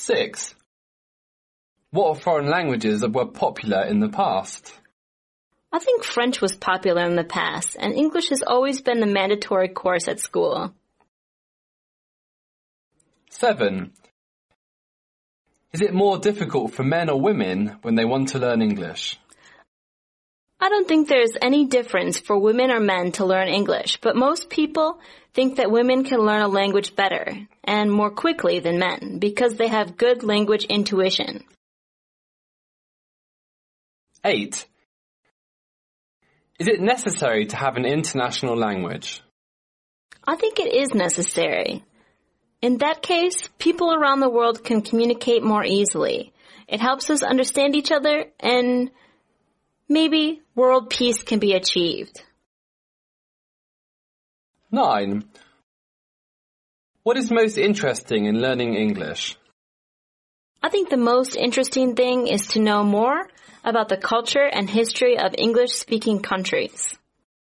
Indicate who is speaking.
Speaker 1: 6. What foreign languages were popular in the past?
Speaker 2: I think French was popular in the past, and English has always been the mandatory course at school.
Speaker 1: 7. Is it more difficult for men or women when they want to learn English?
Speaker 2: I don't think there's any difference for women or men to learn English, but most people think that women can learn a language better and more quickly than men because they have good language intuition.
Speaker 1: 8. Is it necessary to have an international language?
Speaker 2: I think it is necessary. In that case, people around the world can communicate more easily. It helps us understand each other, and maybe world peace can be achieved.
Speaker 1: 9. What is most interesting in learning English?
Speaker 2: I think the most interesting thing is to know more about the culture and history of English-speaking countries.